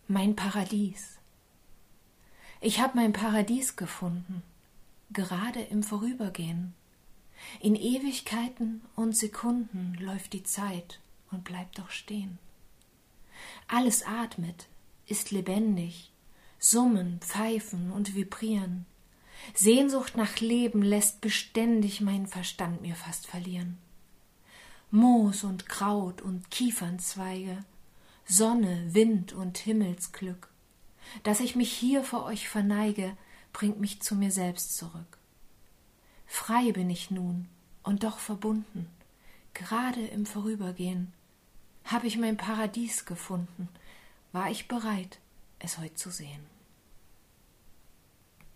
Mein Paradies. Ich hab mein Paradies gefunden, gerade im Vorübergehen. In Ewigkeiten und Sekunden läuft die Zeit und bleibt doch stehen. Alles atmet, ist lebendig, summen, pfeifen und vibrieren. Sehnsucht nach Leben lässt beständig meinen Verstand mir fast verlieren. Moos und Kraut und Kiefernzweige, Sonne, Wind und Himmelsglück. Dass ich mich hier vor euch verneige, bringt mich zu mir selbst zurück. Frei bin ich nun und doch verbunden, gerade im Vorübergehen. Hab ich mein Paradies gefunden, war ich bereit, es heut zu sehen.